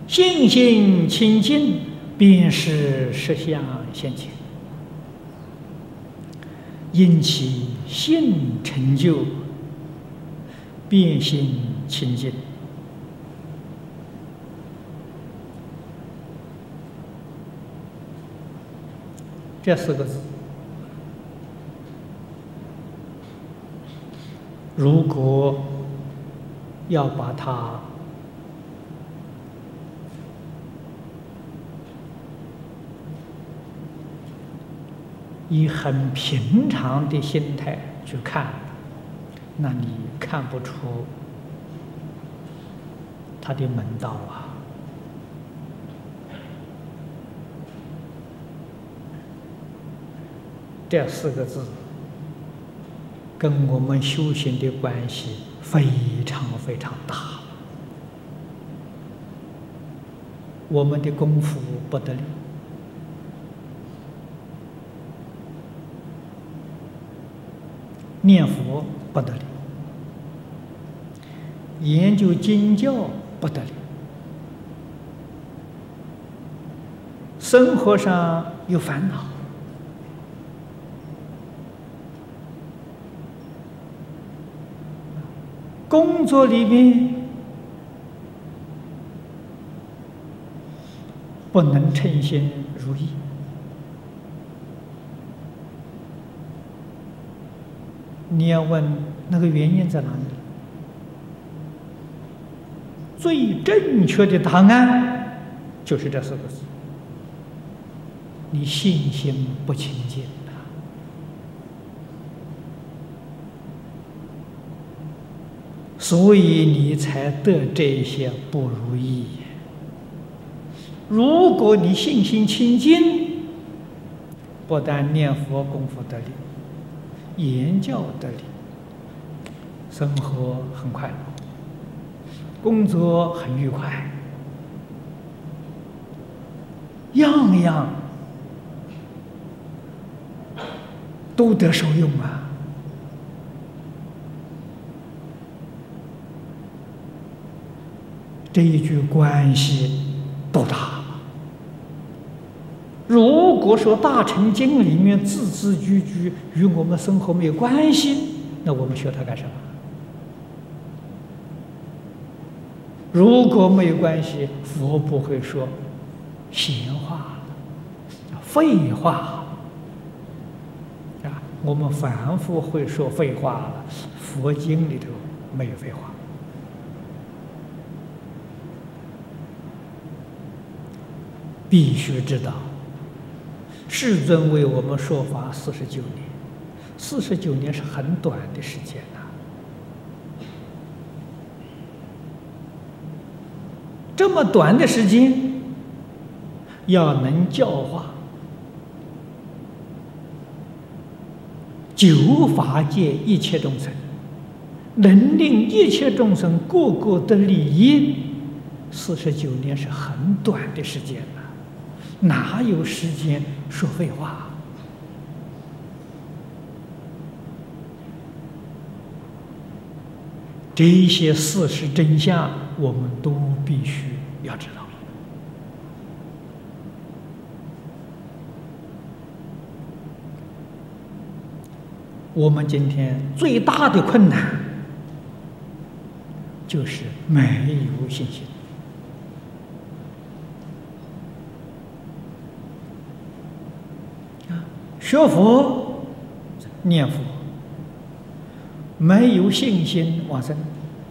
信心清净，便是实相现前。因其信成就，便心清净。这4个字，如果要把它以很平常的心态去看，那你看不出它的门道啊。这4个字跟我们修行的关系非常非常大，我们的功夫不得了，念佛不得了，研究经教不得了，生活上有烦恼，工作里面不能称心如意，你要问那个原因在哪里？最正确的答案就是这4个字：你信心不清净。所以你才得这些不如意。如果你信心清净，不但念佛功夫得力，言教得力，生活很快乐，工作很愉快，样样都得受用啊。这一句关系多大？如果说大乘经里面字字句句与我们生活没有关系，那我们学它干什么？如果没有关系，佛不会说闲话、废话啊。我们反复会说废话了，佛经里头没有废话。必须知道，世尊为我们说法49年，49年是很短的时间呐。这么短的时间，要能教化9法界一切众生，能令一切众生个个得利益，49年是很短的时间呐。哪有时间说废话？这些事实真相，我们都必须要知道。我们今天最大的困难，就是没有信心。学佛、念佛，没有信心往生。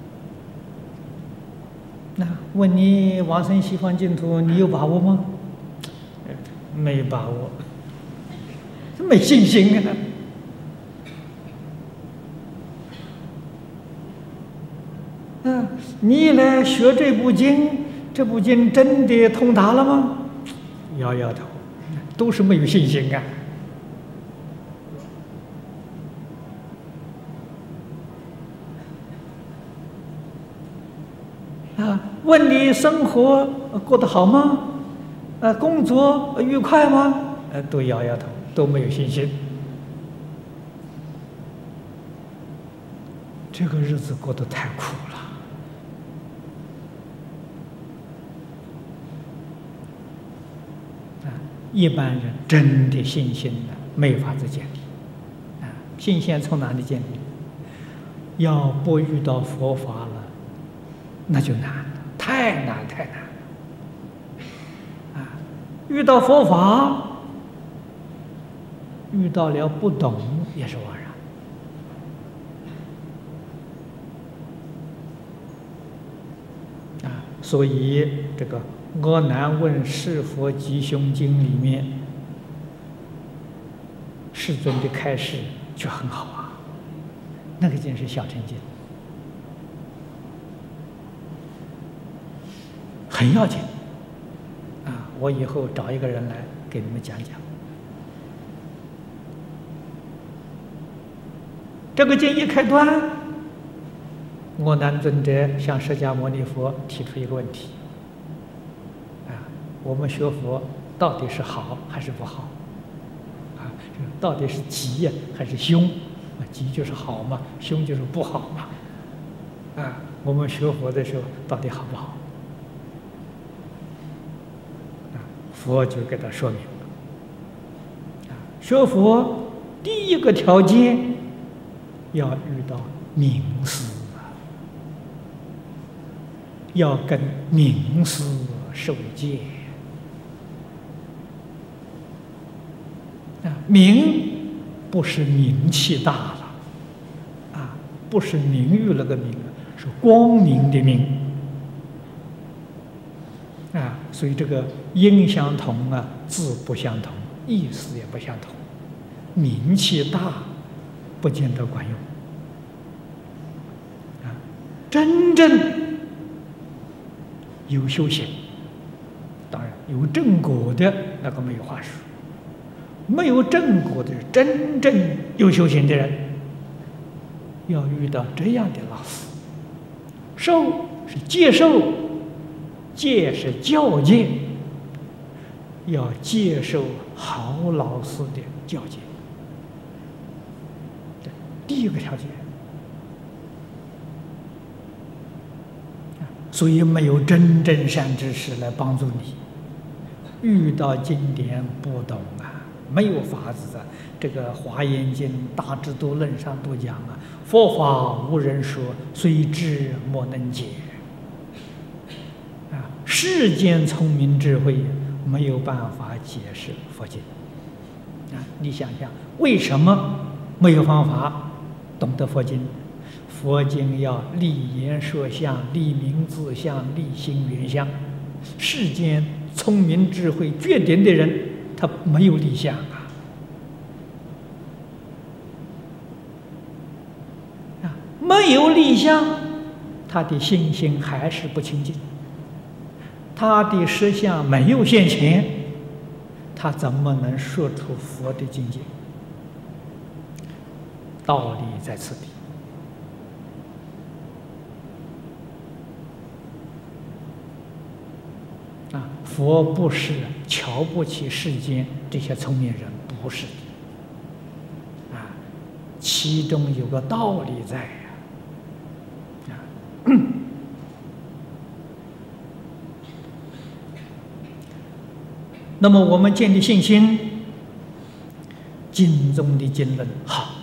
那问你往生西方净土，你有把握吗？没把握，没信心啊！你来学这部经，这部经真的通达了吗？摇摇头，都是没有信心啊。问你生活过得好吗？工作愉快吗？都摇摇头，都没有信心。这个日子过得太苦了。 一般人真的信心呢，没法子建立。信心从哪里建立？要不遇到佛法了，那就难了，太难太难了。遇到佛法，遇到了不懂也是枉然。所以这个《阿难问是佛吉凶经》里面，世尊的开示就很好啊，那个经是小乘经，很要紧我以后找一个人来给你们讲讲。这个经一开端，阿难尊者向释迦牟尼佛提出一个问题：我们学佛到底是好还是不好？到底是吉还是凶？吉就是好嘛，凶就是不好嘛。我们学佛的时候到底好不好？佛就给他说明了。学佛第一个条件要遇到明师，要跟明师受戒。名不是名气大了，不是名誉那个名，是光明的明。所以这个音相同字不相同，意思也不相同，名气大不见得管用。真正有修行，当然有正果的那个没有话说。没有正果的人，真正有修行的人，要遇到这样的老师。受是接受，戒是教戒，要接受好老师的教戒，第一个条件。所以没有真正善知识来帮助你，遇到经典不懂没有法子的。这个《华严经》《大智度论》上都讲佛法无人说，虽知莫能解。世间聪明智慧没有办法解释佛经。你想想，为什么没有方法懂得佛经？佛经要立言说相，立名字相，立心圆相。世间聪明智慧绝顶的人，他没有立相没有立相，他的信心还是不清净，他的实相没有现前，他怎么能说出佛的境界？道理在此地。佛不是瞧不起世间这些聪明人，不是的，其中有个道理在那么我们建立信心，经中的经论好，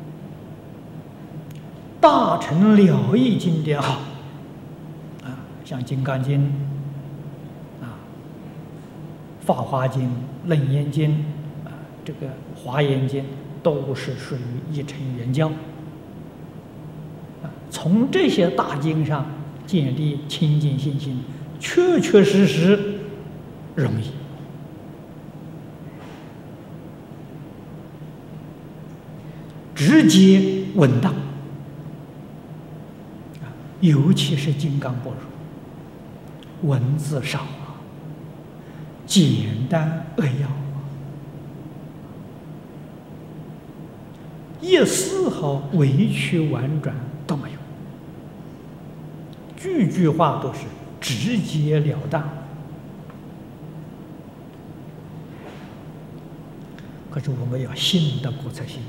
大乘了义经典好，像《金刚经》《法华经》《楞严经》这个《华严经》都是属于一乘圆教。从这些大经上建立清净信心，确确实实容易。直接稳当，尤其是金刚般若，文字少简单扼要一丝毫委曲婉转都没有，句句话都是直截了当。可是我们要信得过才行。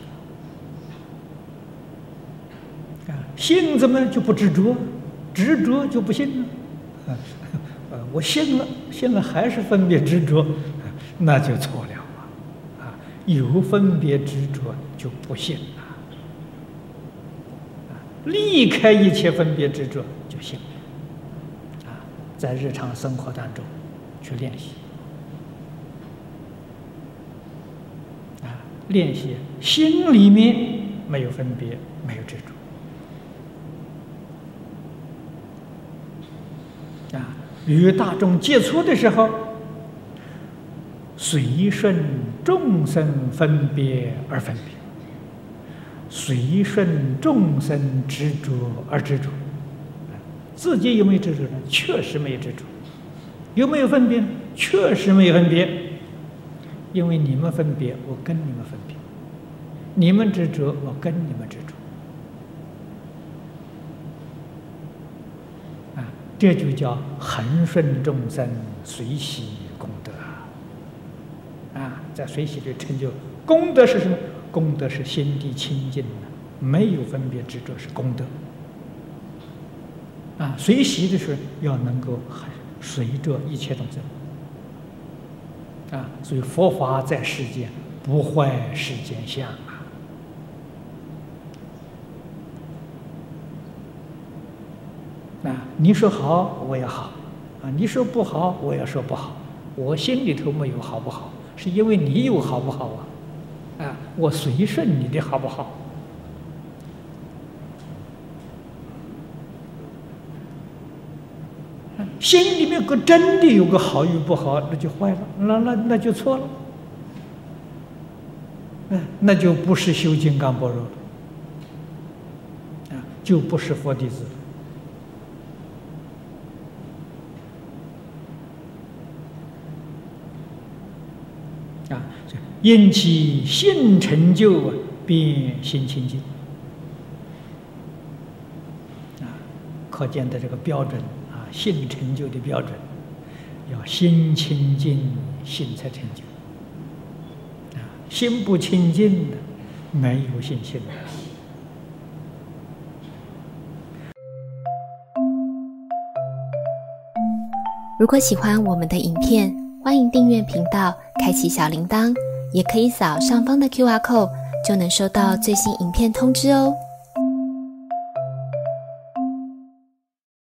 信怎么就不执着？执着就不信了。我信了，信了还是分别执着， 那就错了有分别执着就不行了离开一切分别执着就行了在日常生活当中去练习练习心里面没有分别，没有执着与大众接触的时候，随顺众生分别而分别，随顺众生执着而执着。自己有没有执着呢？确实没有执着。有没有分别？确实没有分别。因为你们分别，我跟你们分别；你们执着，我跟你们执着。这就叫恒顺众生，随喜功德在随喜里成就功德是什么？功德是心地清净的，没有分别执着是功德随喜的时候要能够随着一切众生所以佛法在世间不坏世间相你说好我也好你说不好我也说不好，我心里头没有好不好，是因为你有好不好我随顺你的好不好心里面真的有个好与不好，那就坏了，那就错了，那就不是修金刚般若了，就不是佛弟子了。因其性成就便心清净可见的这个标准性成就的标准，要心清净，性才成就心不清净的，没有信心的。 如果喜欢我们的影片，欢迎订阅频道，开启小铃铛，也可以扫上方的 QR code，就能收到最新影片通知哦。